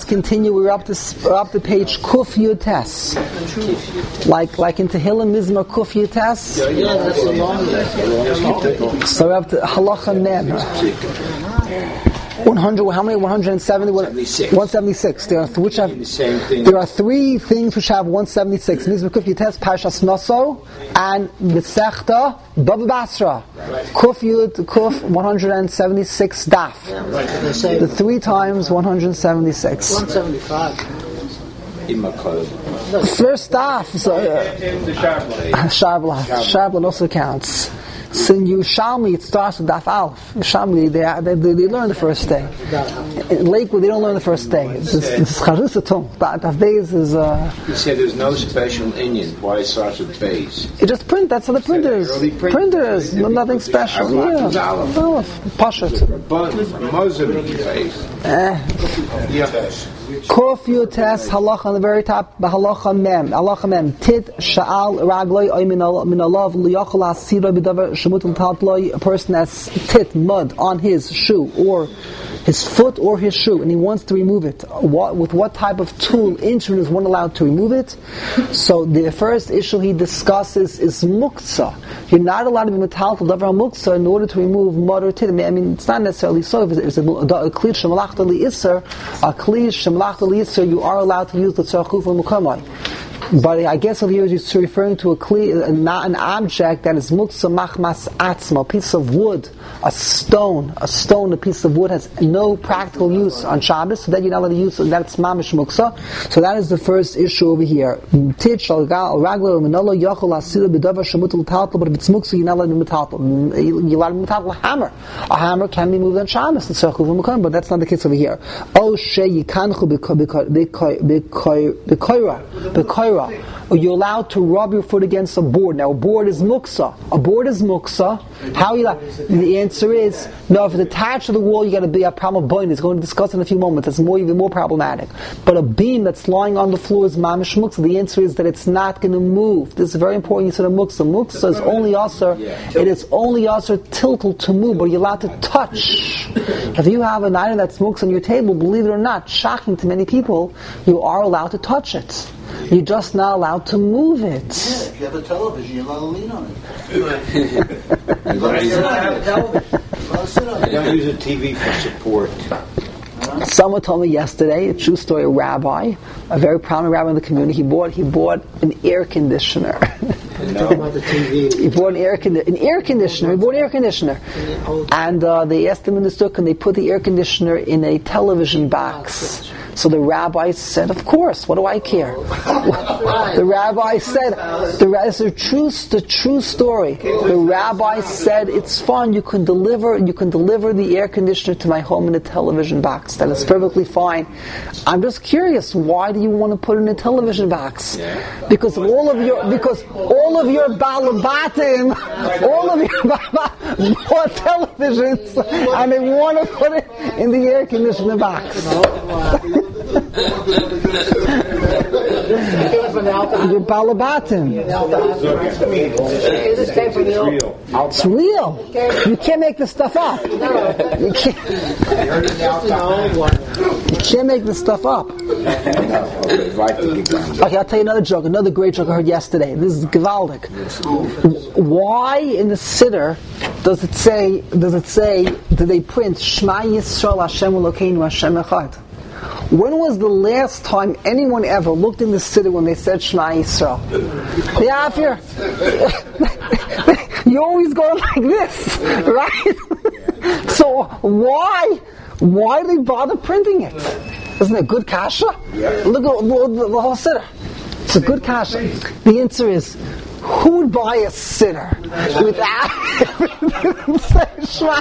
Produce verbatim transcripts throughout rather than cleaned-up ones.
continue. We're up to we're up to page Kuf Yud Tes. Like like in Tehillim Mizmor Kuf Yud Tes. Yeah, yeah, that's a long one. So we're up to Halacha Mem. one hundred, how many? one hundred seventy? one seventy-six. There are, th- which have, there are three things which have one seventy-six. Mizmor Kuf Yud Tes, Parshas Naso, and Mesechta Bava Basra. Kuf Yud, Kuf, one hundred seventy-six Daf. The three times one hundred seventy-six. one seventy-five. First Daf. So, uh, Sharblat. Sharblat also counts. So in Yerushalmi, it starts with Daf Aleph. Yerushalmi, they, they, they, they learn the first day. In Lakewood, they don't learn the first day. This is Charusa Tum. Daf Beis is... Uh, you said there's no special Indian. Why it starts with Beis? It just print. That's how the printer is. Printer is. No, nothing special. Yeah. Aleph. Pashat. Muslim Beis. Eh. Kuf Yud Tes halacha on the very top. Halacha mem. Halacha mem. Tit sha'al ragloi oy min alav liyachol asira b'davar shemutel tatloi. A person has tit, mud, on his shoe or his foot or his shoe, and he wants to remove it. What, with what type of tool, instrument is one allowed to remove it? So the first issue he discusses is muktzah. You're not allowed to be metaltal davar muktzah in order to remove mud or tit. I mean, it's not necessarily so. If it's a kli shemalachta li'isser, a kli shemalachta li'isser, you are allowed to use the tzarchuf or mukamai. But I guess over here is referring to a kli, not an object that is muktzah machmas atzma, a piece of wood, a stone, a stone, a piece of wood has no practical use on Shabbos, so that you're not allowed to use, so that's mamish muktzah. So that is the first issue over here. Tit shal raglo menolo yachol asira b'davar shemutel taltal, but if it's muktzah, you're not allowed to be metaltal. You're allowed to be metaltal a hammer. A hammer can be moved on Shabbos, but that's not the case over here. Oh she yikanchu b'koira, b'koira. Or you're allowed to rub your foot against a board. Now, a board is muksa. A board is muksa. How you like? The answer is no. If it's attached to the wall, you got to be a problem of bone. It's going to discuss in a few moments. That's more even more problematic. But a beam that's lying on the floor is mamish muksa. The answer is that it's not going to move. This is very important. You said a muksa. Muksa is only usher. It is only usher tiltal to move, but you're allowed to touch. If you have an item that's muksa on your table, believe it or not, shocking to many people, you are allowed to touch it. You're just not allowed to move it. Yeah, if you have a television, you're allowed to lean on it. You don't use a T V for support. Someone told me yesterday, a true story, a rabbi, a very prominent rabbi in the community, he bought he bought an air conditioner. No. About the T V. He bought an air, condi- an air conditioner. He bought an air conditioner. And uh, they asked him in the store, can they put the air conditioner in a television box? So the rabbi said, of course, what do I care? The rabbi said, the, it's a true, the true story. The rabbi said, it's fine, you can deliver, you can deliver the air conditioner to my home in a television box. That is perfectly fine. I'm just curious, why do you want to put it in a television box? Because all of your, because all of your balabatim, all of your balabatim bought televisions, and they want to put it in the air conditioner box. Your balabatim. It's real. You can't make this stuff up. You can't, you can't make this stuff up. Okay, I'll tell you another joke. Another great joke I heard yesterday. This is Gevaldik. Why in the Siddur does it say? Does it say? Do they print Shema Yisrael Hashem Elokeinu Hashem Echad? When was the last time anyone ever looked in the city when they said Shema Yisrael? Yeah, here. You always go like this, right? So why, why do they bother printing it? Isn't it a good kasha? Look at the, the whole sitter. It's a good kasha. The answer is, who would buy a sitter without everything saying Shema?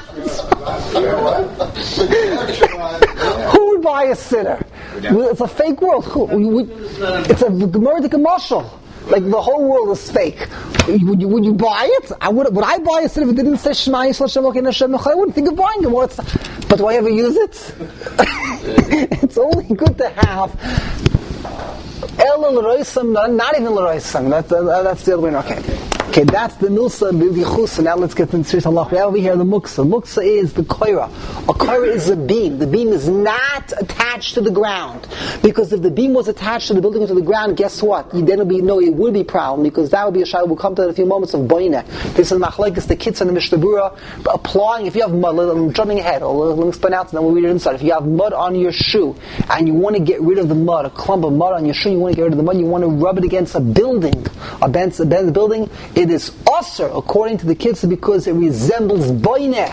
Who would buy a sitter? It's a fake world. Who, it's a Gemara commercial. Like the whole world is fake. Would you, would you buy it? I would. Would I buy a sitter if it didn't say Shema Yisrael Hashem Elokeinu Hashem Echad? I wouldn't think of buying it. Well, but do I ever use it? It's only good to have. El l'roisam, not even l'roisam. That's that's the other way. Okay. Okay, that's the milsa b'vichus. Now let's get into halach. We have over here the muksa. Muksa is the koira. A koira is a beam. The beam is not attached to the ground, because if the beam was attached to the building or to the ground, guess what? Then it would be no, it would be problem, because that would be a shayla. We'll come to that in a few moments of boina. This is machlekes the kids and the Mishnah Berurah applying. If you have mud, I'm jumping ahead. Let me explain out, and then we'll read it inside. If you have mud on your shoe and you want to get rid of the mud, a clump of mud on your shoe, you want to get rid of the mud, you want to rub it against a building, a bench, a bench building, it is usher according to the kids because it resembles boina.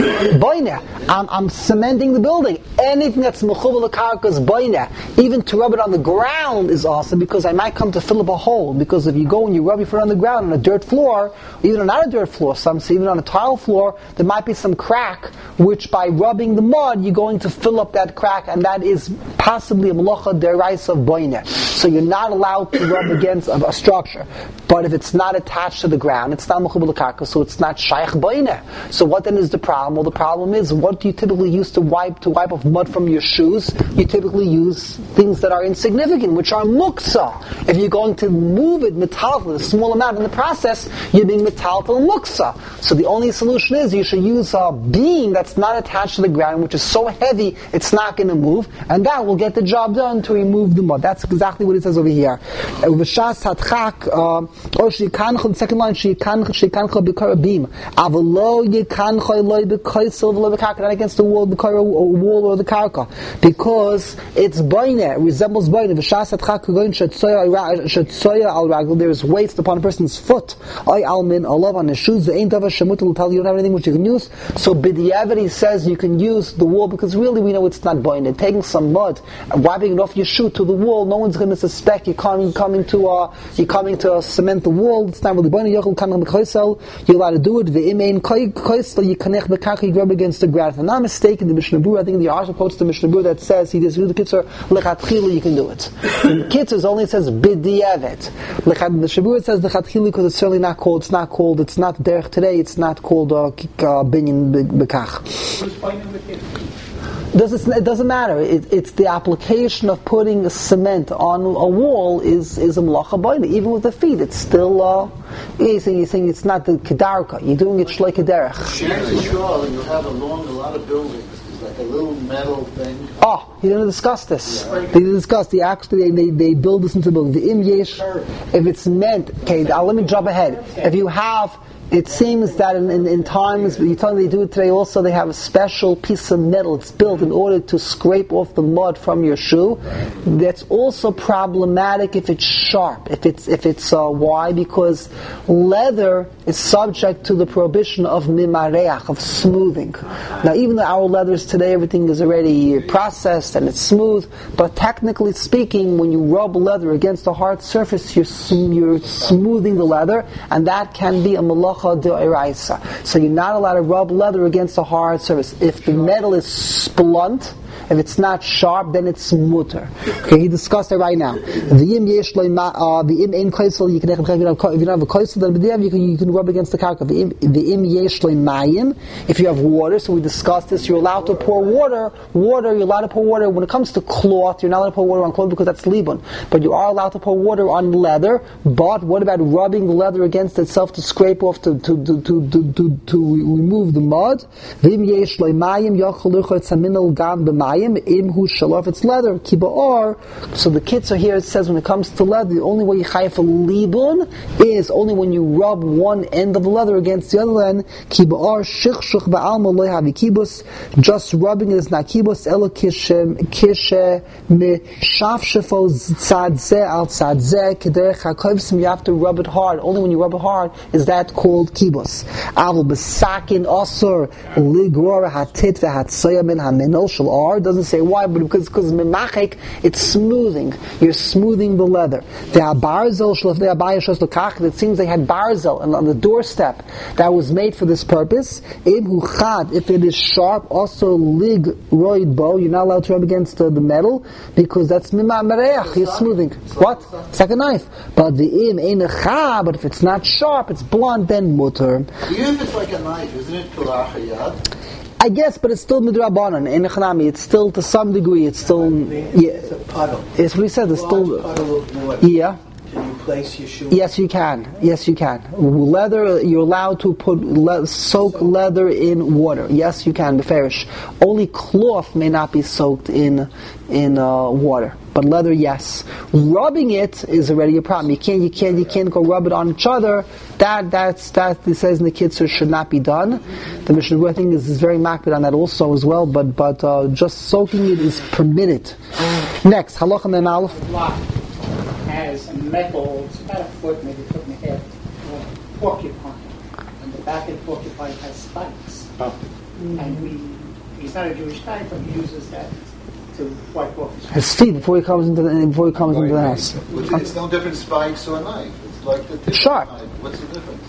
Boina. I'm, I'm cementing the building. Anything that's mechuva l'karka is boina. Even to rub it on the ground is awesome, because I might come to fill up a hole. Because if you go and you rub your foot on the ground on a dirt floor, even not a dirt floor, some say even on a tile floor, there might be some crack, which by rubbing the mud, you're going to fill up that crack, and that is possibly a melacha deraisa of boina. So you're not allowed to rub against a, a structure. But if it's not attached to the ground, it's not mechuba l'karka, so it's not shaykh boina. So what then is the problem? Well, the problem is, what do you typically use to wipe to wipe off mud from your shoes? You typically use things that are insignificant, which are muksa. If you're going to move it metaltal, a small amount in the process, you're being metaltal muksa. So the only solution is you should use a beam that's not attached to the ground, which is so heavy it's not going to move, and that will get the job done to remove the mud. That's exactly what it says over here. V'shas hatchak. Or she cancha, the second line, she cancha, she cancha b'kara beam. Avalo ye cancha loy b'kaisel v'lo b'karka, not against the wall, b'kara wall or the karka, because it's boina, it resembles boina. V'shas atchak kagoin shetzoya al ragel. There is weights upon a person's foot. Ay almin alav on his shoes. The ain't of a shemut will tell you don't have anything which you can use. So b'diavad he says you can use the wall, because really we know it's not boina. Taking some mud and wiping it off your shoe to the wall, no one's going to suspect you're coming coming to a you're coming to a cement the wall. It's not really boina. Yochel kanach b'koisel. You're allowed to do it. Ve'imein koisel you kanech b'karka, you rub against the ground. If I'm not mistaken, the Mishnah Berurah, I think the Arsha quotes the Mishnah Berurah that says he does the kitzur lechatchila you can do it. In kitzur only says b'diavad. The Mishnah Berurah says lechatchila because it's certainly not called. It's not called. It's not derech today. It's not called binyan b'kach. Does it, it doesn't matter. It, it's the application of putting a cement on a wall is is a malacha boina. Even with the feet, it's still. Uh, you're saying, you're saying it's not the kedarka. You're doing it shleik kederech. Chances are you have along a lot of buildings. There's like a little metal thing. Oh, he didn't discuss this. Yeah. They didn't discuss. They actually they, they build this into the building. The im yesh, if it's meant. Okay, now let me jump ahead. If you have. It seems that in, in, in times, you tell me they do it today also, they have a special piece of metal. It's built in order to scrape off the mud from your shoe. That's also problematic if it's sharp. If it's, if it's, uh, why? Because leather is subject to the prohibition of mimareach, of smoothing. Now even though our leathers today, everything is already processed and it's smooth, but technically speaking, when you rub leather against a hard surface, you're, sm- you're smoothing the leather, and that can be a malach. So you're not allowed to rub leather against a hard surface. If the metal is blunt, if it's not sharp, then it's mutter. Okay, he discussed it right now. The im yesh the im ein koisel, you can if you don't have a koisel, then you can you can rub against the karka. The im yesh mayim, if you have water. So we discussed this. You're allowed to pour water. Water, you're allowed to pour water. When it comes to cloth, you're not allowed to pour water on cloth because that's libun. But you are allowed to pour water on leather. But what about rubbing the leather against itself to scrape off to to to to to, to, to remove the mud? The im yesh mayim yachol luchot saminal gam b'mayim. Imhu shalaf, it's leather. Kibar. So the kitzur here it says when it comes to leather, the only way you chayef a libun is only when you rub one end of the leather against the other end. Kibar shichshuch ba'alma loy havi kibus. Just rubbing it is not kibus. Elo kishe kishe me shafshefo tzadze al tzadze kederech hakovsim. You have to rub it hard. Only when you rub it hard is that called kibus. Avol besakin osur ligror hatit vehatsoya min haminol shel ar. Doesn't say why, but because because memachek, it's smoothing. You're smoothing the leather. The barzel shlaf the abayashos lokach. It seems they had barzel and on the doorstep that was made for this purpose. Imhu chad, if it is sharp, also lig roid bow. You're not allowed to rub against uh, the metal because that's mima mereach. You're smoothing. What? It's like a knife. But the im ein chad. But if it's not sharp, it's blunt, then mutter. Even if it's like a knife, isn't it kulachayad? I guess, but it's still midrabanan in Echanami. It's still to some degree. It's still yeah. It's a puddle. It's what he said. It's still puddle of water. yeah. Can you replace your shoe? Yes, you can. Yes, you can. Leather, you're allowed to put le- soak so, leather in water. Yes, you can. Beferish. Only cloth may not be soaked in in uh, water, but leather, yes. Rubbing it is already a problem. You can't, you can't, you can't go rub it on each other. That that's that. It says in the Kitzur should not be done. The Mishnah Berurah, I think, is, is very makbid on that also as well. But but uh, just soaking it is permitted. Next, halacha mem aleph. Has a metal, it's about a foot, maybe a foot and a half, uh, porcupine. And the back of the porcupine has spikes. Oh. And we, he's not a Jewish guy, but he uses that to wipe off his feet. His feet before he comes into the, before he comes into the house. It's no different spikes or a knife. It's like the tip Sure. of a knife. What's the difference?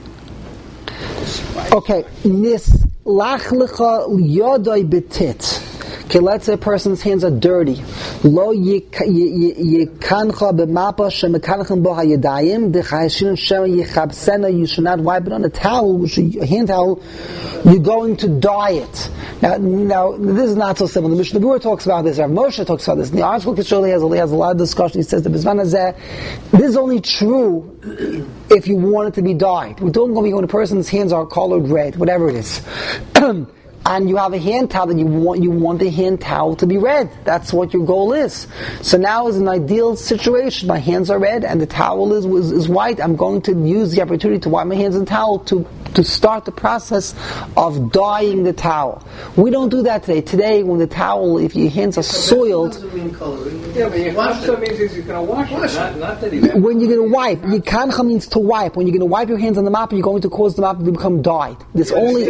Okay, nis lachlecha yodai betit. Okay, let's say a person's hands are dirty. Lo yikancha b'mapa shemekanchem bo hayadayim dechayishin shem yichabsena. You should not wipe it on a towel, which is a hand towel. You're going to dye it. Now, now this is not so simple. The Mishnah Berurah talks about this. Rav Moshe talks about this. The article Kisholi has, has a lot of discussion. He says the Bizman Hazeh, this is only true if you want it to be dyed. We don't go when a person's hands are colored red, whatever it is. And you have a hand towel that you want, you want the hand towel to be red. That's what your goal is. So now is an ideal situation. My hands are red and the towel is, is, is white. I'm going to use the opportunity to wipe my hands in towel to, to start the process of dyeing the towel. We don't do that today. Today, when the towel, if your hands are soiled, Yeah, but you wash it means you're going to wash it, not, not that he meant. when you're going to wipe, yikancha means to wipe. When you're going to wipe your hands on the mop, you're going to cause the mop to become dyed. This only.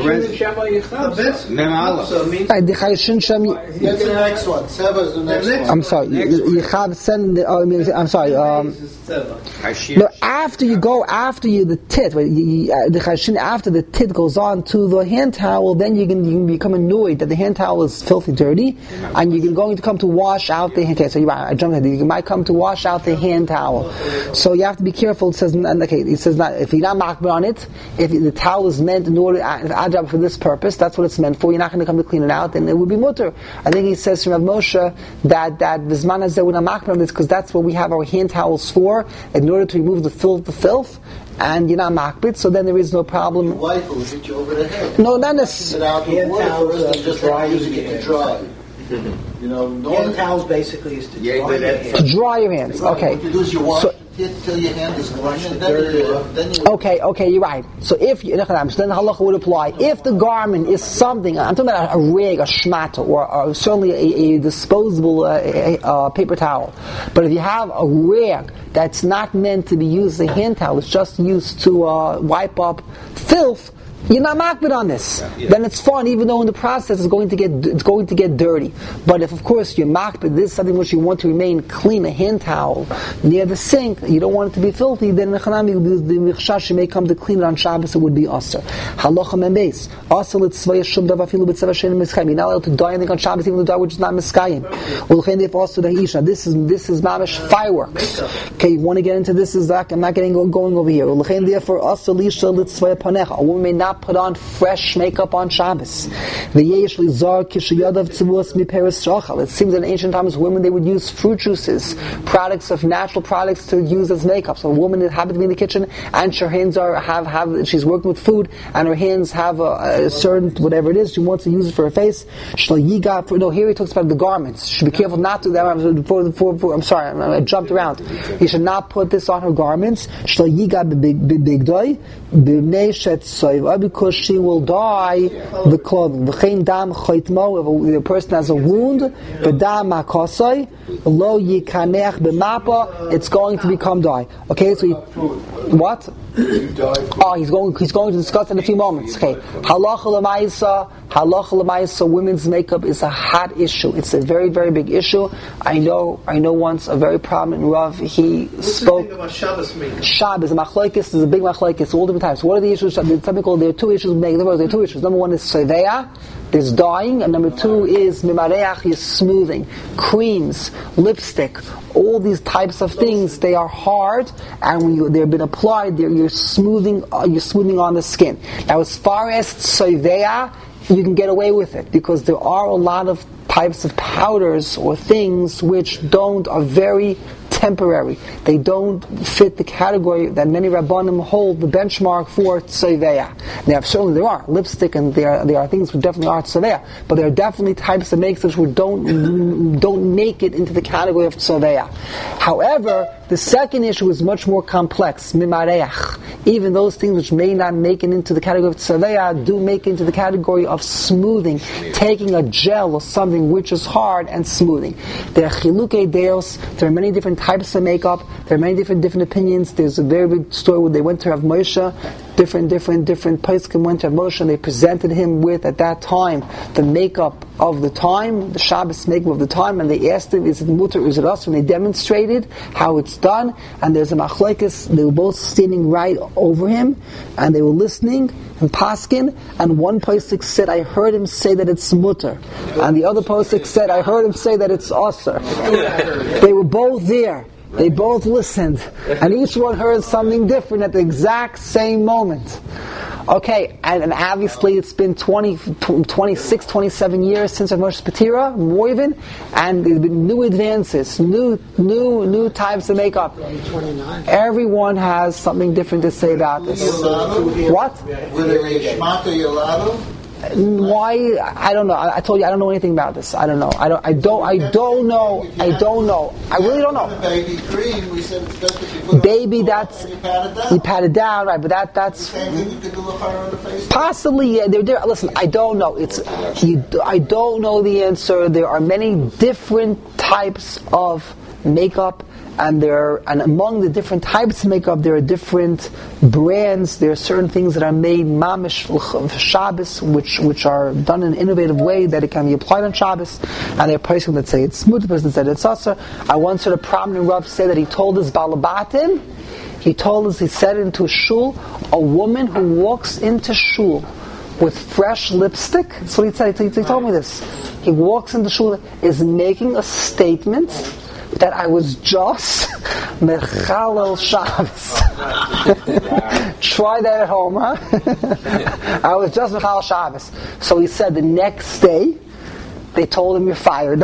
Mem aleph. Uh, the Chayeshin Shem. That's the next one. Seva is the next one. I'm sorry. You have send. the- oh, I mean, I'm sorry. Um, Hashir. no, after you go, after you the tit, wait, you, you, uh, the Chayeshin, after the tit goes on to the hand towel, then you can you can become annoyed that the hand towel is filthy dirty, and you're going to come to wash out the hand towel. So you, I jumped ahead. You might come to wash out the hand towel. So you have to be careful. It says, okay, it says not if you're not makbar on it, if the towel is meant in order uh, for this purpose, that's what it's meant for. You're not going to come to clean it out, then it would be mutter. I think he says from Rav Moshe that that Vizman Hazeh we're not makbar on this because that's what we have our hand towels for, in order to remove the filth, the filth, and you're not makbid. So then there is no problem. Your wife will hit you over the head. No, not necessarily. Sit out the Hand water towels for us are and just to dry like using your it to hands. dry. You know, Hand normally towels basically is to Yeah, dry but your that's- hands. To dry your hands. Okay. what you do is you wash So- it till your hand is clean, and the then dirt you, off. then you Okay, okay, you're right. So if you, so then the halacha would apply. If the garment is something, I'm talking about a rig, a shmata, or, or certainly a, a disposable uh, a, a paper towel. But if you have a rag that's not meant to be used as a hand towel, it's just used to uh, wipe up filth, you're not makbid on this. Yeah, yeah. Then it's fun, even though in the process it's going to get it's going to get dirty. But if, of course, you're makbid, this is something which you want to remain clean, a hand towel near the sink, you don't want it to be filthy, then the michshash may come to clean it on Shabbos, it would be aser. Halacha membeis. Aser litzvaya shum dav afilu b'tzeva she'en miskayim. You're not allowed to dye anything on Shabbos, even the dye which is not miskayim. Ulchein if also the isha. This is this is mamish fireworks. Okay, you want to get into this? Is that I'm not getting going over here. Ulchein therefore aser lisha litzvaya panecha. A woman may not put on fresh makeup on Shabbos. It seems that in ancient times women, they would use fruit juices, products of natural products to use as makeup. So a woman that happens to be in the kitchen and her hands are have, have she's working with food and her hands have a, a certain whatever it is, she wants to use it for her face. No, here he talks about the garments. She should be careful not to. Before, before, before, I'm sorry, I jumped around. He should not put this on her garments. Because she will dye the clothing. V'chein dam chaytmo, if a person has a wound, v'dam makosai, lo yikanech b'mapa, it's going to become dye. Okay, so he, what? Oh, he's going. He's going to discuss in a few moments. Okay, halacha l'maisa, halacha l'maisa. Women's makeup is a hot issue. It's a very, very big issue. I know. I know. Once a very prominent Rav, he What's spoke. the thing about Shabbos makeup? Shabbos, machlokes is a big machlokes. All different types. What are the issues? Something called there are two issues. There are two issues. Number one is seveya, there's dyeing, and number two is mimareach, is smoothing. Creams, lipstick, all these types of things, they are hard, and when you, they've been applied, they're, you're smoothing. Uh, you're smoothing on the skin. Now, as far as seveya, you can get away with it because there are a lot of types of powders or things which don't are very temporary. They don't fit the category that many Rabbanim hold the benchmark for tzoveya. Now, certainly there are lipstick, and there are, there are things which definitely are tzoveya, but there are definitely types of makeup which don't don't make it into the category of tzoveya. However, the second issue is much more complex. Mimareach. Even those things which may not make it into the category of tzoveya do make it into the category of smoothing, taking a gel or something which is hard and smoothing. There are chilukei deos. There are many different types of makeup. There are many different different opinions. There's a very big story where they went to Rav Moshe. Different, different, different poskim went to Rav Moshe, and they presented him with, at that time, the makeup of the time, the Shabbos makeup of the time, and they asked him, is it mutter, is it us? And they demonstrated how it's done, and there's a machlekes. They were both standing right over him, and they were listening and paskin, and one posik said, I heard him say that it's mutter, and the other posik said, I heard him say that it's aser. They were both there. They both listened, and each one heard something different at the exact same moment. Okay, and, and obviously it's been twenty, twenty-six, twenty-seven years since Rav Moshe Patira, more even, and there's been new advances, new, new, new types of makeup. Everyone has something different to say about this. What? Why? I don't know. I, I told you I don't know anything about this. I don't know. I don't. I don't. I don't know. I don't know. I really don't know. Baby cream. We said it's best if you put baby. That's you pat it down. You pat it down, right? But that that's same thing you could do a fire on the face. Possibly. Yeah. They're there. Listen. I don't know. It's. You, I don't know the answer. There are many different types of makeup. And there, and among the different types of makeup, there are different brands. There are certain things that are made mamish for Shabbos, which which are done in an innovative way that it can be applied on Shabbos. And there are persons that say it's smooth, persons that say it's aser. I once heard a prominent Rav say that he told his balabatim, he told us, he said into a shul, a woman who walks into shul with fresh lipstick. That's what he said. He, he told me this. He walks into shul is making a statement that I was just Mechalel Shabbos. Try that at home, huh? I was just Mechalel Shabbos. So he said the next day, they told him you're fired.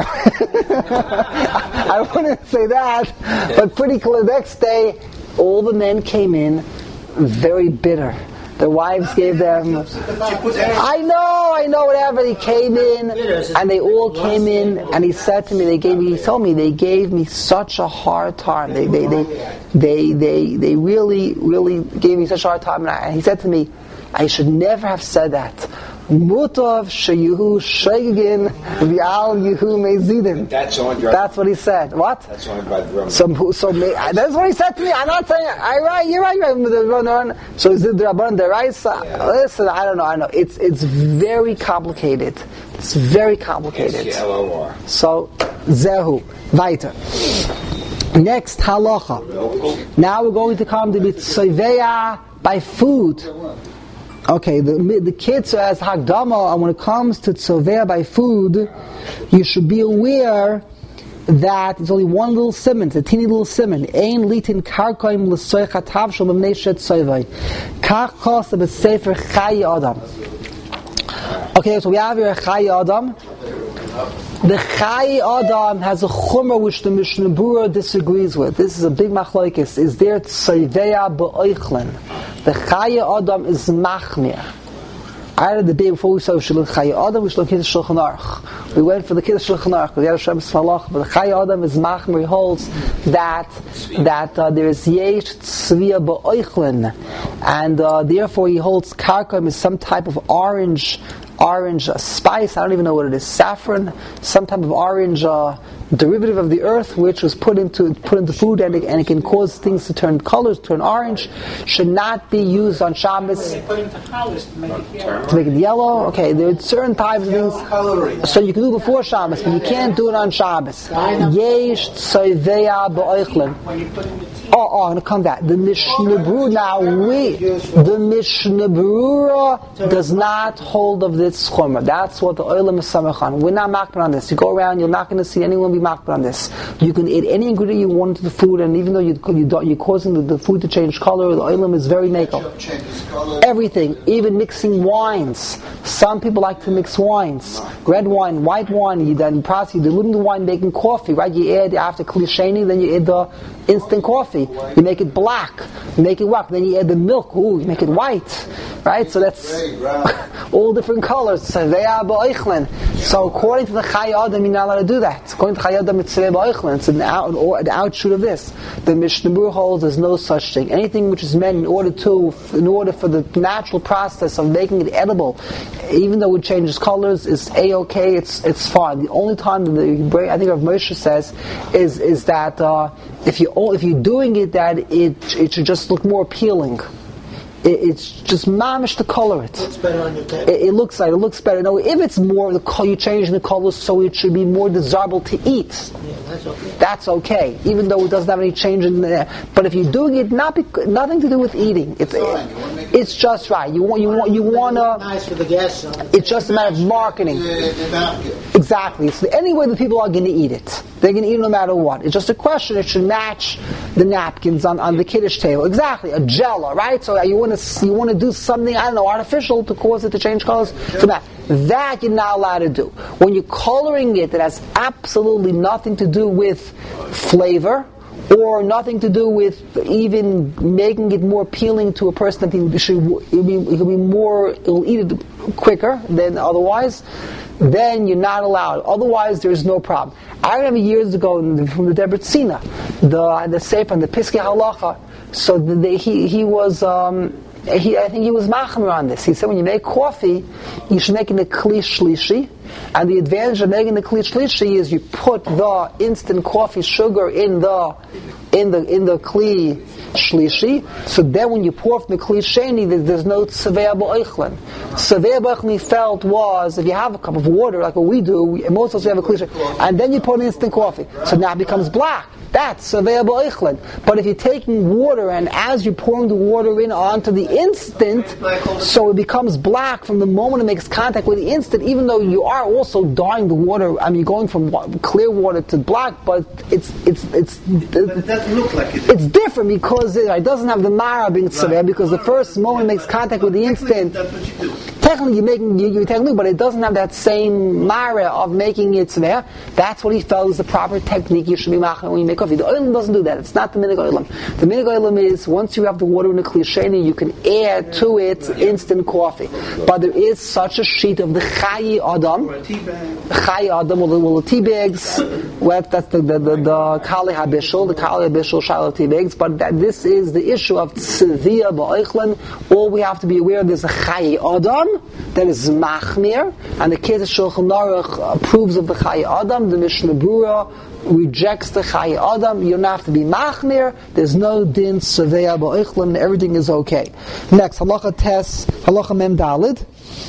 I wouldn't say that, but pretty clear. The next day, all the men came in very bitter. Their wives gave them, I know, I know, whatever. He came in, and they all came in, and he said to me, they gave me, he told me, they gave me such a hard time. They, they, they, they, they, they really, really gave me such a hard time. And, I, and he said to me, I should never have said that. Mutav sheyehu shegigin v'al yehu mezidin. That's on. That's what he said. What? That's on by the So, so that's what he said to me. I'm not saying. I right. You're right. You're right. So is it the Rabban Deraisa? Listen, I don't know. I know. It's it's very complicated. It's very complicated. L O R. So zehu weiter. Next halacha. Now we're going to come to bitzoveya by food. Okay, the the kids as Hagdama, and when it comes to tzoveya by food, you should be aware that it's only one little simon, it's a teeny little simon. Ein litin karkoim l'soy chatav shel b'mnei shet tzovei. Kach kosa b'sefer Chai Adam. Okay, so we have here Chai Adam. The Chai Adam has a chumrah which the Mishnah Berurah disagrees with. This is a big machlokes. Is there tzoveya b'oichlin? The Chai Adam is machmir. I had the day before we saw Shulchan Chai Adam, we should Kiddush Shulchan Aruch. We went for the Kiddush Shulchan Aruch. We had a Shabbos Malach, but the Chai Adam is machmir. He holds that that uh, there is yesh tzviya b'oichlin, and uh, therefore he holds karkom is some type of orange. Orange uh, spice, I don't even know what it is, saffron, some type of orange uh, derivative of the earth, which was put into put into food, and it, and it can cause things to turn colors, turn orange, should not be used on Shabbos. They put into colors to make it yellow. To make it yellow. Okay, there are certain types of things. So you can do it before Shabbos, but you can't do it on Shabbos. Yesh tzoveya b'oichlin. When you put in the tea. Oh, oh, I'm going to come back. The Mishnah Berurah, now we, the Mishnah Berurah does not hold of this chumrah. That's what the Olam is samach on. We're not makbid on this. You go around, you're not going to see anyone be makbid on this. You can add any ingredient you want into the food, and even though you, you don't, you're causing the, the food to change color, the oilam is very makel. Everything, even mixing wines. Some people like to mix wines. Red wine, white wine, you then process, you dilute the wine making coffee, right? You add, after klisheni, then you add the instant coffee. You make it black, you make it white, then you add the milk, ooh, you make it white. Right? So that's all different colors. So they are ba'oichlin. So according to the Chai Adam, you're not allowed to do that. According to Chai Adam, it's ba'oichlin. It's an, out, an outshoot of this. The Mishnah Berurah holds there's no such thing. Anything which is meant in order to, in order for the natural process of making it edible, even though it changes colors, is a-okay. It's it's fine. The only time that the I think Rav Moshe says is is that uh, if you if you're doing it, that it it should just look more appealing. It's just mamish to color it. It looks better on your table. It, it looks like it looks better. No, if it's more the color, you change the colors so it should be more desirable to eat. Yeah, that's okay. That's okay, even though it doesn't have any change in there. But if you're doing it, not bec- nothing to do with eating. It's it, it's just right. You want you want you want to. Nice for the guests. It's just a matter of marketing. Exactly. It's the only way that people are going to eat it. They're going to eat it no matter what. It's just a question. It should match the napkins on, on the kiddush table. Exactly. A jella, right? So you want to you want to do something, I don't know, artificial to cause it to change colors. To that. That you're not allowed to do. When you're coloring it, it has absolutely nothing to do with flavor, or nothing to do with even making it more appealing to a person that he should, it'll be, it'll be more, it'll eat it quicker than otherwise, then you're not allowed. Otherwise, there's no problem. I remember years ago from the Debret Sina, the the Sefer and the Piskei Halacha. So the, the, he he was um, he I think he was machmer on this. He said when you make coffee, you should make it in the kli shlishi, and the advantage of making the kli shlishi is you put the instant coffee sugar in the in the in the kli shlishi. So then when you pour from the kli sheni, there's no tzaveh ba'oichlin. Tzaveh ba'oichlin felt was if you have a cup of water like what we do, we, most of us we have a kli sheni, and then you put in instant coffee, so now it becomes black. That's tzaveh ba'oichlin. But if you're taking water and as you're pouring the water in onto the instant, so it becomes black from the moment it makes contact with the instant, even though you are also dyeing the water. I mean, you're going from clear water to black, but it's it's it's But it doesn't look like it. it's different because it, it doesn't have the mara being tzaveh, because the first moment it makes contact with the instant. That's what you do. Technically, you're making you, you're technically, but it doesn't have that same mara of making it tzaveh. That's what he felt is the proper technique you should be making when you make coffee. The oilam doesn't do that. It's not the minig oilam. The minig oilam is once you have the water in the kli sheni, you can add to it instant coffee. But there is such a sheet of the Chai Adam, Chai Adam, or the, well, the tea bags. Well, that's the the the, the Kali Habishul, the Kali Habishul Shiloh tea bags. But that, this is the issue of tziviyah ba'oichlin. All we have to be aware of is a Chai Adam that is machmir, and the Ketz Shulchan Aruch approves of the Chai Adam. The Mishnah Berurah rejects the Chai Adam. You don't have to be machmir. There's no din tziviyah ba'oichlin. Everything is okay. Next, halacha tes, halacha mem dalid.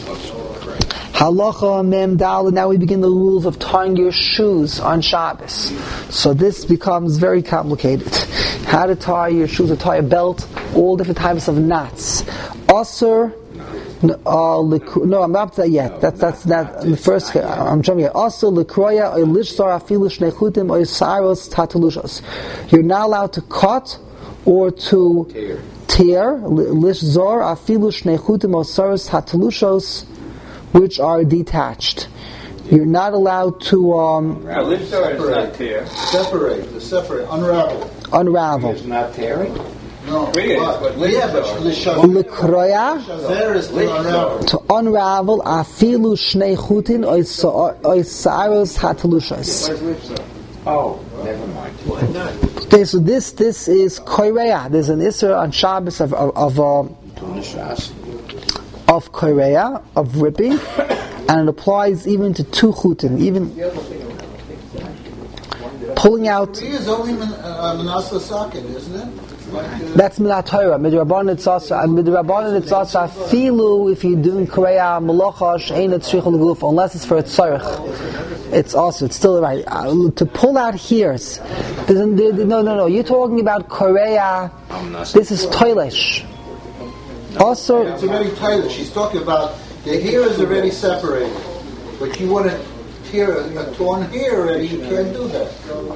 Halacha mem dalid. Now we begin the rules of tying your shoes on Shabbos. So this becomes very complicated. How to tie your shoes, to tie a belt, all different types of knots. Asur. Uh, no, I'm not up to that yet. That's that's that the first. I'm jumping here. Also, lekroya or lishsar afilu shnei chutim or saros tatalushos. You're not allowed to cut or to tear. Tear lishzar afilu shnei chutim or saros tatalushos, which are detached. You're not allowed to um, Separate, separate, separate, unravel. Unravel. It's not tearing? No, but, yeah, but Lekroya, there is to unravel. to unravel afilu shnei chutin or saros hatalushos. Oh, never mind. Okay, so this this is koireya. There's an isser on Shabbos of of of, uh, of koireya, of ripping, and it applies even to two chutin, even pulling out. He is only Manasseh Sakin, isn't it? That's Minat Torah. Midrabanan it's also Midrabanan it's also Filu if you're doing Korea Malacha She'ena Tzricha L'Guf, unless it's for a tzarich. It's also it's still right uh, to pull out hairs. No, no, no. You're talking about Korea. This is toilish. Also, it's already toilish. She's talking about the hair is already separated, but you want to tear a, a torn hair already, you can't do that.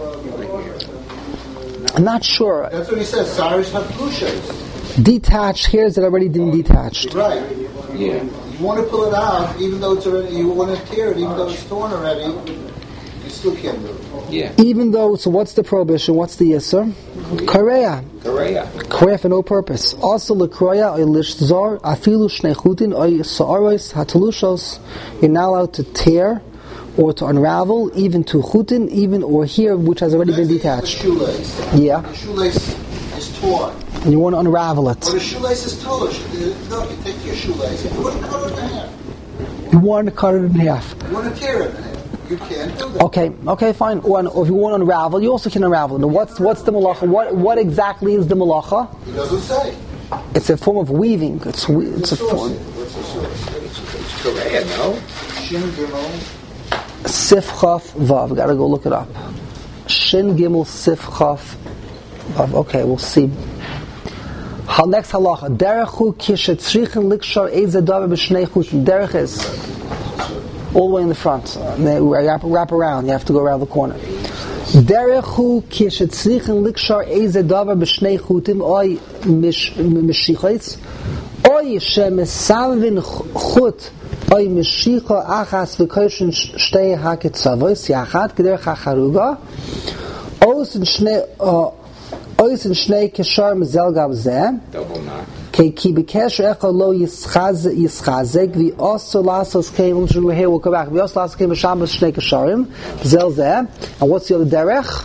I'm not sure. That's what he says. Saris haplushas. Detached hairs that already been detached. Right. Yeah. You want to pull it out, even though it's already. You want to tear it, even though it's torn already. You still can't do it. Yeah. Even though, so what's the prohibition? What's the yisur? Korea. Korea. Korea for no purpose. Also, lekroya or lishzor afilu shnei chutin or sa'aros hatalushos. You're not allowed to tear or to unravel, even to chutin, even or hair which has already been detached. The shoelace. Yeah. The shoelace is torn. And you want to unravel it. But the shoelace is torn. No, you take your shoelace and you want to cut it in half. You want to cut it in half. You want to tear it in half. You can't do that. Okay, okay, fine. Or, or if you want to unravel, you also can unravel it. Now, what's what's the malacha? What what exactly is the malacha? It doesn't say. It's a form of weaving. It's we- it's a form. What's the source? It's, it's Korea, no? Shin Gimel. Sif Chaf Vav. Gotta go look it up. Shin Gimel Sif Chaf Vav. Okay, we'll see. Ha, next halacha. Derechu kishetzrichen likshar ezadav b'shnei chutin. Derech is all the way in the front. They wrap, wrap around. You have to go around the corner. Derechu kishetzrichen likshar ezadav b'shnei chutim oy mishichos oy shemesavin chut oy mishicha achas v'koshin shtei haketzavos yachad k'derech hacharuga osin shnei osin shnei kishar mezel gab zeh Double knot. ki b'kesher echad lo yischazek v'oso lasos keim here we'll go back v'oso lasos keim v'sham shnei kisharim zel zeh. And what's the other derech?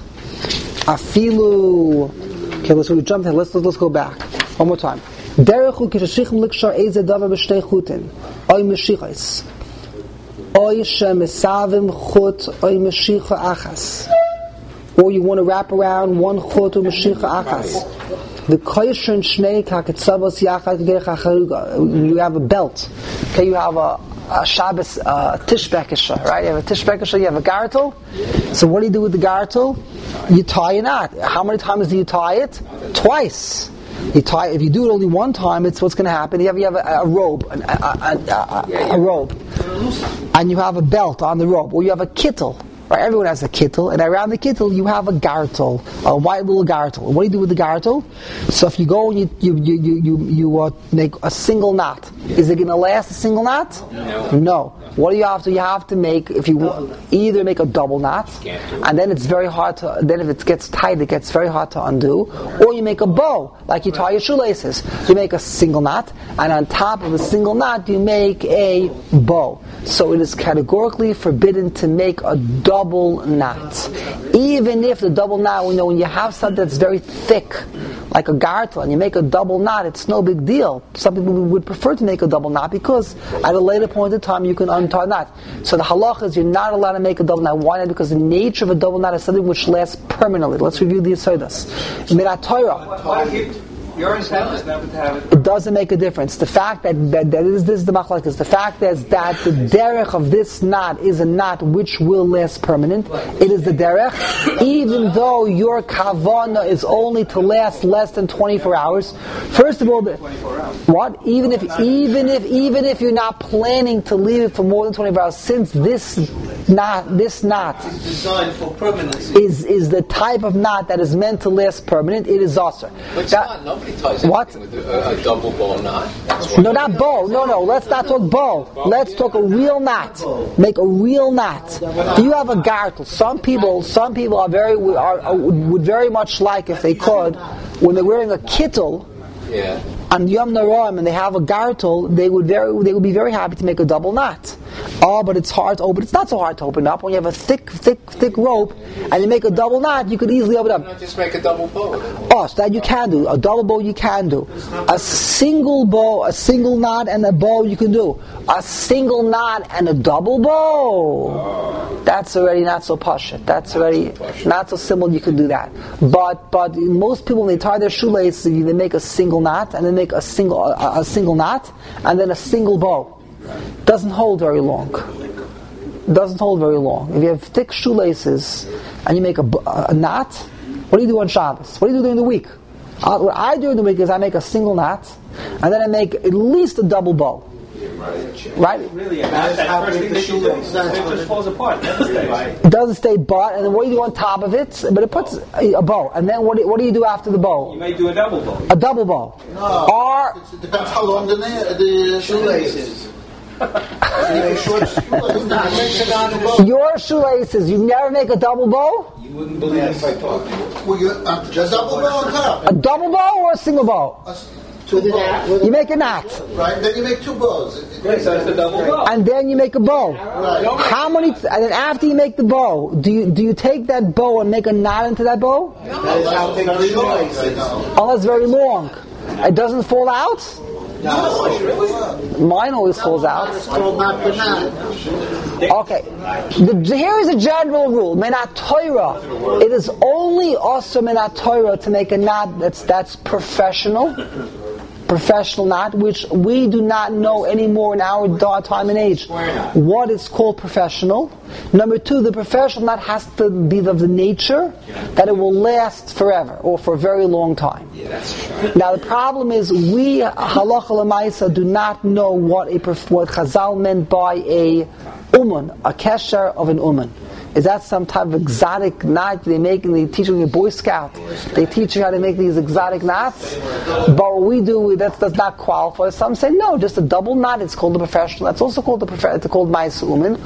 Afilu. Okay, let's we jump ahead. Let's, let's let's go back one more time. Derechu kishashichem likshar eze davar b'shnei chutin oy meshichos oy shemesavim chut oy meshicha achas. Or you want to wrap around one chut or meshicha achas. The koyeshen shnei kaketzavos yachad gerech hacharuga. You have a belt. Okay, you have a, a Shabbos uh, tishbekisha, right? You have a tishbekisha, you have a gartel. So what do you do with the gartel? You tie a knot. How many times do you tie it? Twice. You tie. If you do it only one time, it's what's going to happen. You have you have a, a robe, an, a, a, a, a, a robe, and you have a belt on the robe, or you have a kittel. Right, everyone has a kittel, and around the kittel you have a gartel, a white little gartel. What do you do with the gartel? So if you go and you you you you you, you uh, make a single knot, is it going to last a single knot? No. No. What do you have to? You have to make if you either make a double knot, and then it's very hard to. Then if it gets tight, it gets very hard to undo. Or you make a bow, like you tie your shoelaces. You make a single knot, and on top of the single knot, you make a bow. So it is categorically forbidden to make a double knot, even if the double knot. You know, when you have something that's very thick, like a gartel, and you make a double knot, it's no big deal. Some people would prefer to make a double knot because at a later point in time you can untie knot. So the halacha is you're not allowed to make a double knot. Why not? Because the nature of a double knot is something which lasts permanently. Let's review the Yesodus. Minat Torah. You're entitled never to have it. It doesn't make a difference. The fact that, that, that is, this is the machlokes. The fact is that the derech of this knot is a knot which will last permanent. It is the derech, even though your kavana is only to last less than twenty-four hours. First of all, the, what? Even if, even if, even if you're not planning to leave it for more than twenty-four hours, since this knot, this knot It's designed for permanency. is is the type of knot that is meant to last permanent, it is also. But it's not. Nobody ties What? anything with a, a double bow knot. No, not bow. No, no. Let's not talk bow. Let's talk a real knot. Make a real knot. You have a gartel. Some people, some people are very are, are, would very much like if they could, when they're wearing a kittel Yeah. on Yom Noraim and they have a gartel, they would very they would be very happy to make a double knot. Oh, but it's hard to open. It's not so hard to open up. When you have a thick, thick, thick rope and you make a double knot, you could easily open it Why up. not just make a double bow? Oh, so that you can do. A double bow you can do. A single bow, a single knot and a bow you can do. A single knot and a double bow. That's already not so pashut. That's already not so simple you can do that. But but most people, when they tie their shoelaces, they make a single knot and then make a single a, a single knot and then a single bow. Doesn't hold very long. Doesn't hold very long. If you have thick shoelaces and you make a, a, a knot, what do you do on Shabbos? What do you do during the week? Uh, what I do during the week is I make a single knot and then I make at least a double bow. Right? Really, that's the first thing that you do. It just falls apart. It doesn't stay. It doesn't stay but, and then what do you do on top of it? But it puts a, a bow. And then what do, what do you do after the bow? You may do a double bow. A double bow. No, Or it depends how long the, na- the shoelace is. Short shoelace. your shoelaces, you never make a double bow? You wouldn't believe if I told you. Well, you, uh, just double bow on top. A double bow or a single bow? Uh, Two bows. You make a knot. Right, then you make two bows. Right, so it's a double bow. And then you make a bow. Right. How many? And then after you make the bow, do you do you take that bow and make a knot into that bow? That is how big the shoelace is. Unless it's very long, it doesn't fall out. No, Mine always falls out. it's called not banana. Okay, the, here is a general rule: Menat Torah. It is only also Menat Torah to make a knot that's that's professional. Professional knot, which we do not know anymore in our time and age what is called professional. Number two, the professional knot has to be of the nature that it will last forever or for a very long time. Yeah, that's right. Now the problem is we halacha l'maisa do not know what a what Chazal meant by a uman, a kesher of an uman. Is that some type of exotic knot they make and they teach you in a Boy Scout? They teach you how to make these exotic knots? But what we do, that does not qualify. Some say, no, just a double knot, it's called the professional. That's also called the prof- it's called Ma'aseh Uman.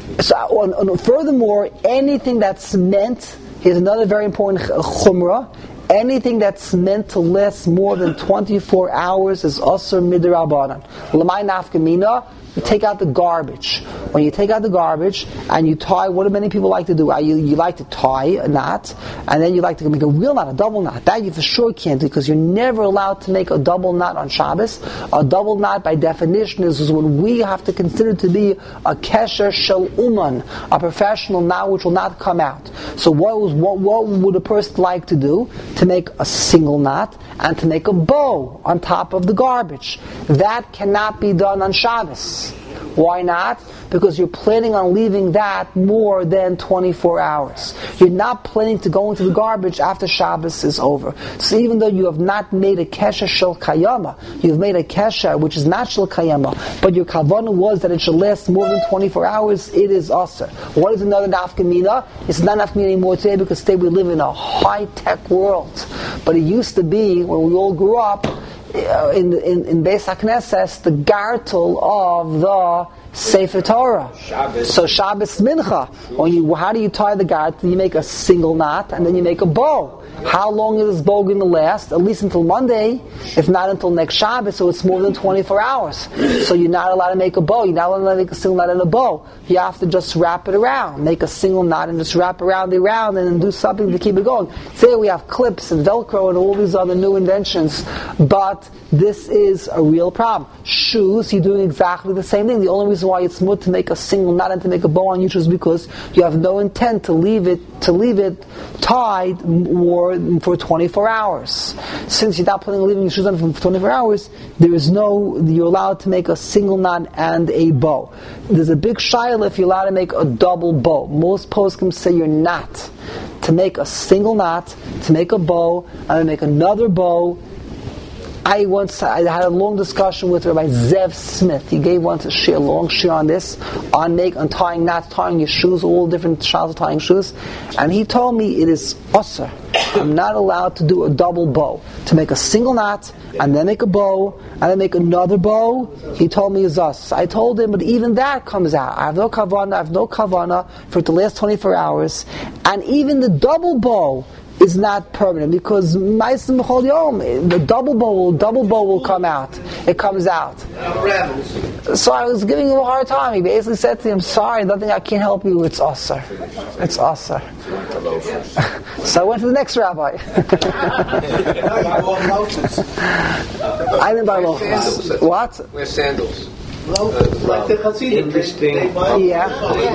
So, and, and furthermore, anything that's meant, here's another very important chumrah, anything that's meant to last more than twenty-four hours is asur midrabanan. L'may nafkamina. You take out the garbage. When you take out the garbage and you tie, what do many people like to do? You, you like to tie a knot, and then you like to make a real knot, a double knot. That you for sure can't do because you're never allowed to make a double knot on Shabbos. A double knot, by definition, is, is what we have to consider to be a kesher shel uman, a professional knot which will not come out. So what, was, what, what would a person like to do? To make a single knot and to make a bow on top of the garbage. That cannot be done on Shabbos. Why not? Because you're planning on leaving that more than twenty-four hours. You're not planning to go into the garbage after Shabbos is over. So even though you have not made a kesher shel kayama, you've made a kesher which is not shel kayama, but your kavanah was that it should last more than twenty-four hours, it is asur. What is another nafkamina? It's not nafkamina anymore today because today we live in a high-tech world. But it used to be, when we all grew up, Uh, in in in Beis HaKnesses, the gartel of the Sefer Torah. Shabbos. So Shabbos Mincha. When you, how do you tie the gartel? You make a single knot and then you make a bow. How long is this bow going to last? At least until Monday, if not until next Shabbos, so it's more than twenty-four hours. So you're not allowed to make a bow. You're not allowed to make a single knot and a bow. You have to just wrap it around. Make a single knot and just wrap around the round and then do something to keep it going. Today we have clips and Velcro and all these other new inventions, but this is a real problem. Shoes, you're doing exactly the same thing. The only reason why it's good to make a single knot and to make a bow on your shoes is because you have no intent to leave it to leave it tied more for twenty-four hours. Since you're not planning on leaving your shoes on for twenty-four hours, there is no, you're allowed to make a single knot and a bow. There's a big shaila if you're allowed to make a double bow. Most poskim say you're not to make a single knot, to make a bow, and to make another bow. I once I had a long discussion with Rabbi Zev Smith. He gave once a shir, a long shir on this, on make on tying knots, tying your shoes, all different styles of tying shoes. And he told me it is asur. I'm not allowed to do a double bow. To make a single knot, and then make a bow, and then make another bow, he told me is us. I told him, but even that comes out. I have no kavanah, I have no kavanah for it to last twenty-four hours. And even the double bow is not permanent because Ma'aseh B'chol Yom, the double bow will double bow will come out. It comes out. So I was giving him a hard time. He basically said to him, "Sorry, nothing. I can't help you. It's asur. It's asur." So I went to the next rabbi. I didn't buy loafers. What? Wear sandals. Like the Hasidim. Interesting. Yeah.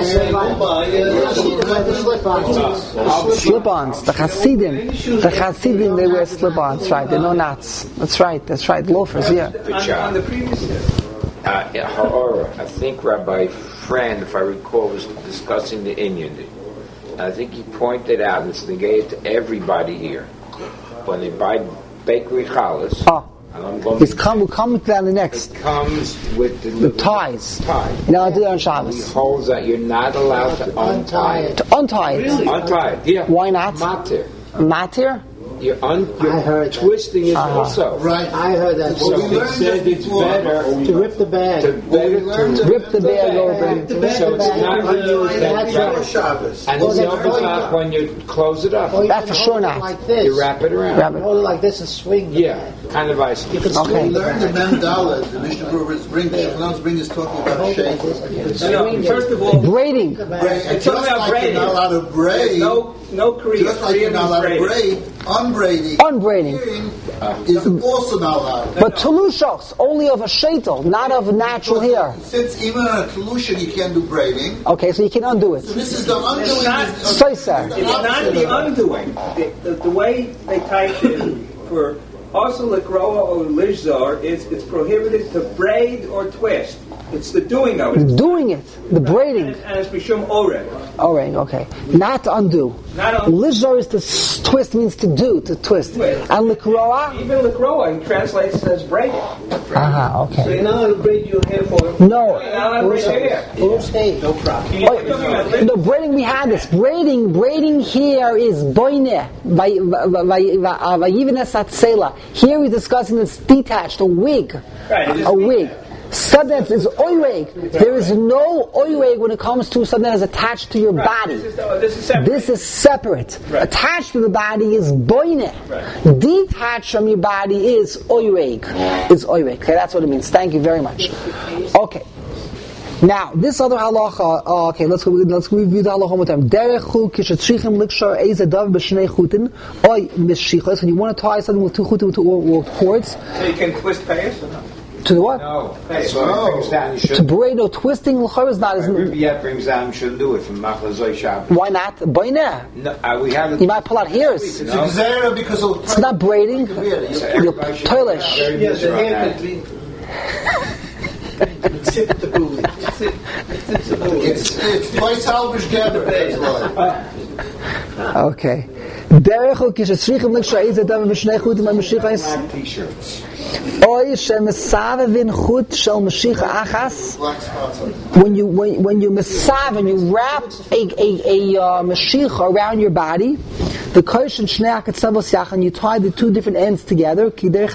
Slip-ons. The Hasidim. The Hasidim, they wear slip-ons, right? They know knots. That's right. That's right. Loafers, yeah. On the previous year. Uh, yeah, Ha'ara, I think Rabbi Friend, if I recall, was discussing the Inyan. I think he pointed out, and it's negated to everybody here, when they buy bakery challahs, Oh. And I'm going It's come, we'll come to that in the next. It comes with the, The ties. tie. You're not allowed to do that on He Shabbos. holds that you're not allowed to untie it. To untie it. Untie it, yeah. Why not? Matir. Matir? You're, un- I you're heard that. twisting it Uh-huh. also. Right. I heard that. So we it learned said this it's before. better to rip the bag. to better learned to it. Rip the bag open. To rip So the it's bag. not when you That's wrap your it. Shabbos. And Well, it's then the hold opposite it. when you close it up. Or you That's can for sure hold it not. Like this. You wrap it around. Wrap it. Hold it like this and swing. the Yeah, bag. kind of ice. You can Okay. swing We the learned the bag. Mandala, the Mishnah Brewers bring, Shulchan bring is talking Hold about it like shake. this. You can No, no, swing it. first of all, Braiding. The bag. Braid. it's Just talking about like you're braiding. not allowed to braid, no, no Korean. just like you're not allowed to braid, unbraiding, Unbraiding. is also not allowed. But Tulushos, only of a shaitel, not of natural hair. Since even on a collusion you can't do braiding, Okay, so you can undo it. so this is the undoing. not- is- Say, sir. the It's not opposite the of that. undoing. The, the, the way they type it for also Likroa or Lishzar is it's prohibited to braid or twist. It's the doing of it. Doing it, the braiding. And, and it's Bishum Oreg. Alright, okay. Not to undo. Not undo. Lizar is to s- twist, means to do, to twist. Twist. And likroa? Even Likroa, he translates it as braiding. Aha, So okay. you're not allowed to braid your hair for No. You're not allowed to braid your hair. Who's he? No problem. Wait, no, braiding, we had this. Braiding, braiding here is boine. Vayiven esat sela. Here we're discussing it's detached, a wig. Right, it is A wig. detached. Something that is oiweg. There is no oiweg when it comes to something that is attached to your body. This is, uh, this is separate. This is separate. Right. Attached to the body is boine. Right. Detached from your body is oiweg. Is oiweg. Okay, that's what it means. Thank you very much. Okay. Now, this other halacha, uh, okay, let's let's review the halacha one more time. Derechu kishetrichim likshar ezadav b'shnei chutin oy mishichos. When you want to tie something with two chutin with two with cords, So you can twist payas or not? to the what? No, that's what it brings down. You To shouldn't. braid or twisting l'chor is not. Isn't, Ribiyat brings down. You shouldn't do it from Machlazoi Shabbos. why not? Boine. No, uh, we have it. You might pull out hairs. It's a gzera because of It's not braiding. So Your everybody should toilish. very Yeah, the miserable on hair that. could be. It's it's twice Halbish Geber. That's why. Okay. Derechu kishetrichim likshar ezadav b'shnei chutin oy mishichos. T-shirts. Oy shemesavevin chut shel mishicha achas. Black spots on it. When you when, when you masav and you wrap a a, a uh, mashicha around your body, the kosh and shnei akatzavos yachan, you tie the two different ends together, kiderech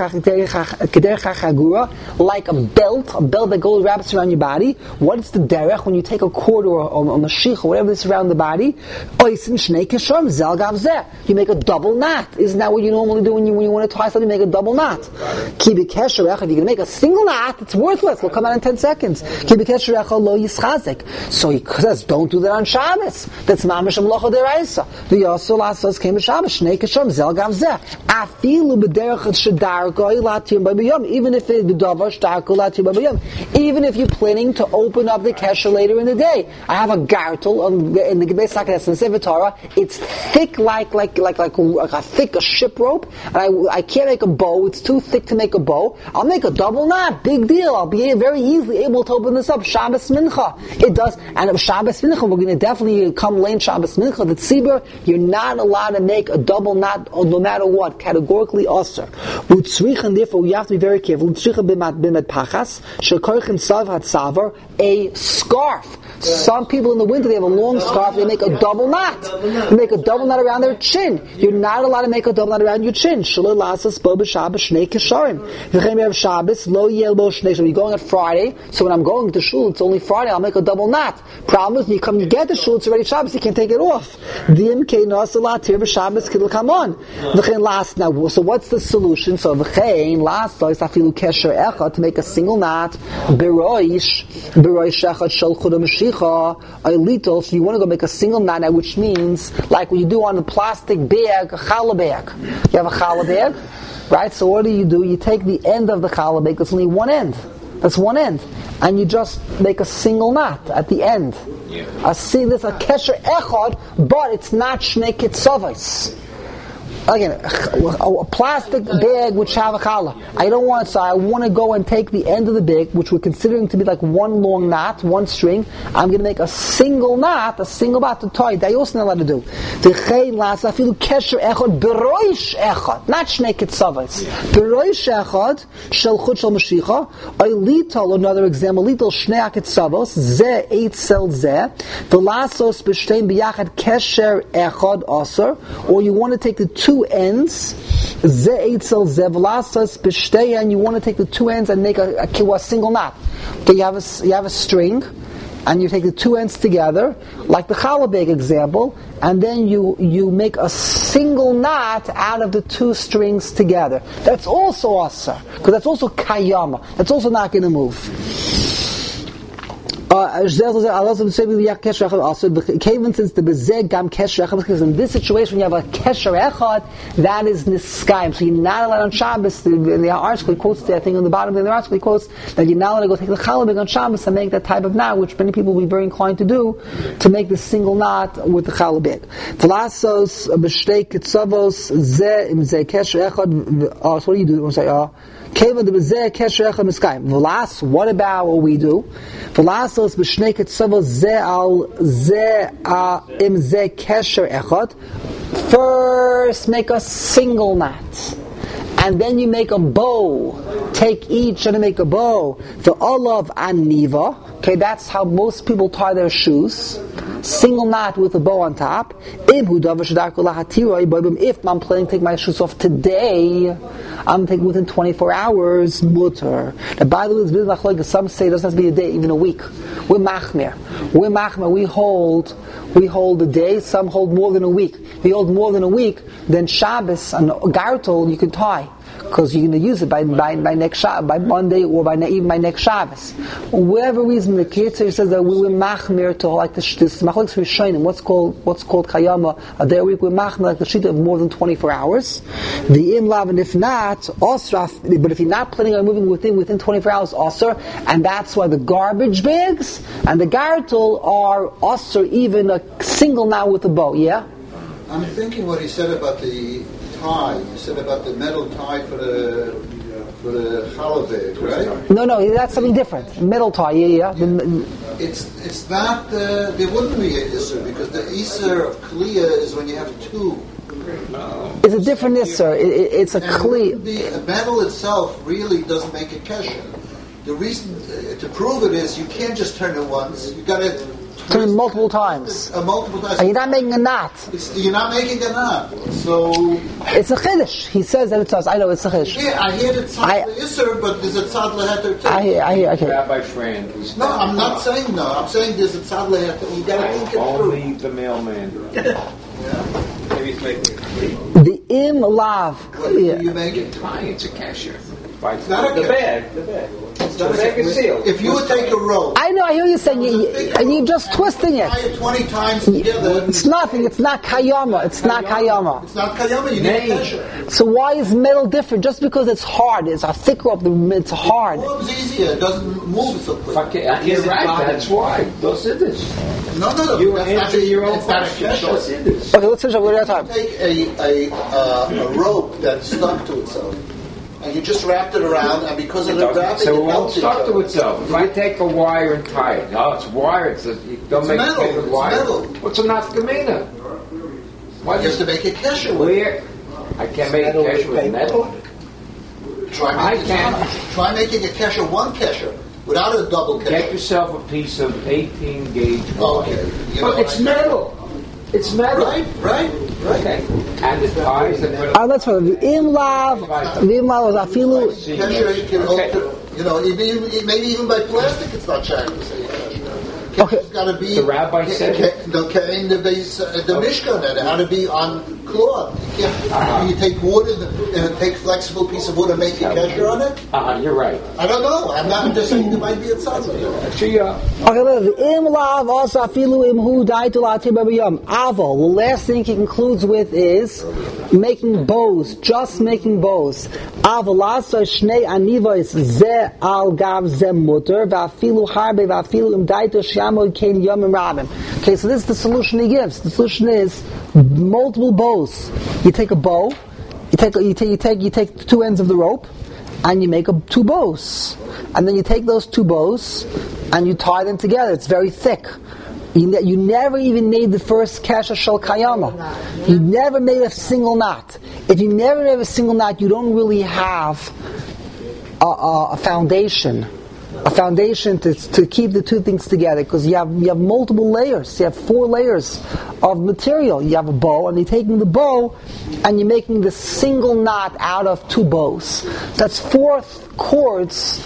hachagura, like a belt, a belt that goes wraps around your body. What is the derech when you take a cord or a, or a mashicha, whatever is around the body? Oisin shnei kishom zel gav zeh. You make a double knot. Isn't that what you normally do when you when you want to tie something? You make a double knot. Kibi kesherech. If you can make a single knot, it's worthless. It'll come out in ten seconds. Kibi kesherech lo yischazik. So he says, don't do that on Shabbos. That's mamish amlocha deraisa. The yosel asos came to Shabbos. Shnei kishom zel gav zeh. Afilu b'derech shedarko ilatim b'yom. Even if it b'davar shdarko ilatim b'yom. Even if you're planning to open up the kesher later in the day. I have a gartel in the Gebei Sakedes in Sefer Torah. It's thick like like like like like a thick a ship rope, and I I can't make a bow. It's too thick to make a bow. I'll make a double knot. Big deal. I'll be very easily able to open this up. Shabbos Mincha. It does. And Shabbos Mincha, we're going to definitely come late Shabbos Mincha. The tzibur, you're not allowed to make a double knot no matter what. Categorically usher. Utzrichen, therefore, you have to be very careful. Utzrichen bimet pachas. Shekorchen sav hat savar. A scarf. Some people in the winter, they have a long scarf, they make a double knot. They make a double knot around their chin. You're not allowed to make a double knot around your chin. Shalom lasas bo b'Shabbos shnei kisharim. V'chein erev Shabbos lo yel bo shnei. So you're going at Friday, so when I'm going to shul, it's only Friday, I'll make a double knot. Problem is, when you come, you get to shul, it's already Shabbos, you can't take it off. Dim kei nasalat here b'Shabbos kidl come on. V'chein las, now, so what's the solution? So v'chein las, is afilu kesher echad, to make a single knot, beroish, beroish echad shel chudam mashicha, so you want to go make a single knot, which means like what you do on a plastic bag, a challah bag. You have a challah bag, right? So what do you do? You take the end of the challah bag, that's only one end. That's one end. And you just make a single knot at the end. Yeah. I see this a kesher echad, but it's not shnei kitzavos. again, a plastic bag with shavachala. I don't want, so I want to go and take the end of the bag, which we're considering to be like one long knot, one string. I'm going to make a single knot, a single knot to tie. That you're also not allowed to do. The chein las afilu kesher echad beroish echad, not shnei kitzavos. Beroish echad shel chut shel mashicha. Oy lital, another example, lital shnei kitzavos ze eight sel ze. The lasos b'shtein biyachad kesher echad aser. Or you want to take the two ends, ze eight sel ze v'lasos b'shtei, and you want to take the two ends and make a, a, a single knot. Okay, you have a you have a string, and you take the two ends together, like the challah bag example, and then you, you make a single knot out of the two strings together. That's also asa, because that's also kayama. That's also not going to move. Uh, since the bezeg gam kesher echad, because in this situation when you have a kesher echad, that is niskayim. So you're not allowed on Shabbos. In the article he quotes there, I think on the bottom of the article he quotes that you're not allowed to go take the challah bag on Shabbos and make that type of knot, which many people will be very inclined to do, to make the single knot with the challah bag. Tlasos b'shtei kitzavos ze im ze kesher echad. Oh, so what do you do? I'm sorry. Oh. What about what we do? First, make a single knot, and then you make a bow. Take each and make a bow. The olav aniva. Okay, that's how most people tie their shoes. Single knot with a bow on top. If I'm planning to take my shoes off today, I'm taking within twenty-four hours, mutter. Now, by the way, some say it doesn't have to be a day, even a week. We're machmer. We're machmer. We hold, we hold a day. Some hold more than a week. If you hold more than a week, then Shabbos and Gartel you can tie, because you're going to use it by by, by next Shabbos, by Monday, or by even by next Shabbos. For whatever reason, the Kitzur says that we were machmer to like this. This machlokes rishonim. What's called what's called kayama a day a week. We're machmer like the shita of more than twenty-four hours. The im lav, and if not, osraf. But if you're not planning on moving within within twenty-four hours, osr, and that's why the garbage bags and the gartel are osr, even a single knot with a bow. Yeah. I'm thinking what he said about the tie. You said about the metal tie for the for the challah bag, right? No, no, that's something different. Metal tie, yeah, yeah. yeah. The, it's it's not. Uh, there wouldn't be an isser, because the isser of kliya is when you have two. No. It's a different isser. It, it, it's a kliya. The metal itself really doesn't make a kesher. The reason uh, to prove it is you can't just turn it once. You got to turn multiple times. Uh, multiple times. And you're not making a knot. It's, you're not making a knot. So it's a chiddush. He says that it's us. I know it's a chiddush. Yeah, I hear it's tzad l'isser, but there's a tzad l'heter too. I hear. I hear. Okay. Rabbi friend. No, I'm not saying no. I'm saying there's a tzad l'heter. You got to think it through. Only the mailman. Yeah. Maybe he's making it. The im lav. What do you make it? Tie. It's a cashier. It's not a The bag. The bag. The bag is sealed. If you would take a rope, I know. I hear you saying, you, you, and you're just twisting it. Tie it twenty times together. It's nothing. It's not kayama. It's not kayama. It's not kayama. You need a kesher. So why is metal different? Just because it's hard, it's a thick rope. It's hard. The rope's easier. It doesn't move so quick. Okay, you're right. That's why. Those are this. No, no, no. You that's answer not, your own that's not a question. Those kesher. are this. Okay, let's finish up. We're out of time. Take a a, uh, a rope that's stuck to itself, and you just wrapped it around, and because of the wrapping, so it it won't melts stuck each to itself. If I take a wire and tie it, no, it's wire. It's a, you don't It's make metal. it with It's wire. metal. What's a nafkamina? Why You have to make a kesher with it. Where? I can't make a kesher with metal. Try I making, can't. Try making a kesher, one kesher, without a double Get kesher. yourself a piece of eighteen gauge wire. Okay. You But know, it's I- metal. It's metal. Right, right, right. Okay. And the ties that put Uh, let's follow. The im lav. The im lav was afilu. Kesher, you can Okay. alter, you know, even, maybe even by plastic, it's not shiny to say kesher. Okay. Kesher's got to be. The rabbi ke- said ke- the ke- the base, uh, the Mishkan, it had to be on cloth. You can't. Uh-huh. You take wood and, and take flexible piece of wood and make a kesher on it. Uh-huh, you're right. I don't know. I'm not. I'm just saying there might be a tzad. Actually, uh, Okay, look. The im lav also afilu im hu daitu latir b'yom. Aval. The last thing he concludes with is making bows. Just making bows. Aval lasa shnei anivos ze al gav ze mutter v'afilu harbe v'afilu im daitu shamod kein yom rabim. Okay, so this is the solution he gives. The solution is multiple bows. bows. You take a bow, you take you take you take you take two ends of the rope, and you make a, two bows, and then you take those two bows and you tie them together. It's very thick. You, ne- you never even made the first kesher shel kayama. You never made a single knot. If you never made a single knot, you don't really have a, a, a foundation. A foundation to to keep the two things together, because you have you have multiple layers. You have four layers of material. You have a bow, and you're taking the bow, and you're making the single knot out of two bows. That's four cords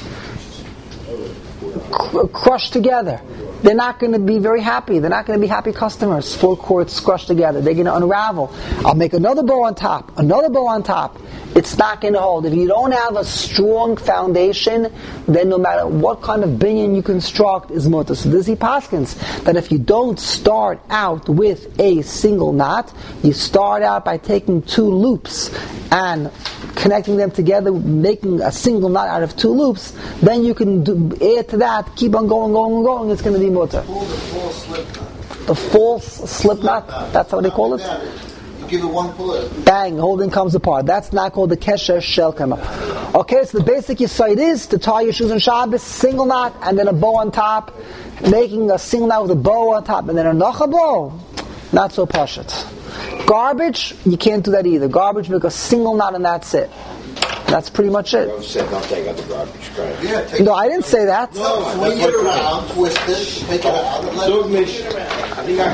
cr- crushed together. They're not going to be very happy. They're not going to be happy customers. Four cords crushed together. They're going to unravel. I'll make another bow on top, another bow on top. It's not going to hold. If you don't have a strong foundation, then no matter what kind of binyan you construct is mutter. So this is Paskins, that if you don't start out with a single knot, you start out by taking two loops and connecting them together, making a single knot out of two loops, then you can do, add to that, keep on going, going, going, it's going to be mutter. The false slip knot. The false slip knot, that's how they call it? You give it one pull. Bang, whole thing comes apart. That's not called the kesher shel kama. Okay, so the basic yesod is to tie your shoes on Shabbos, single knot, and then a bow on top, making a single knot with a bow on top, and then a nocha bow. Not so pashut. Garbage, you can't do that either. Garbage, make a single knot and that's it. That's pretty much it. You said don't take out the garbage. Right. Yeah, take No, I didn't say that. No, swing it around, twist it, take it out, and let it. I think I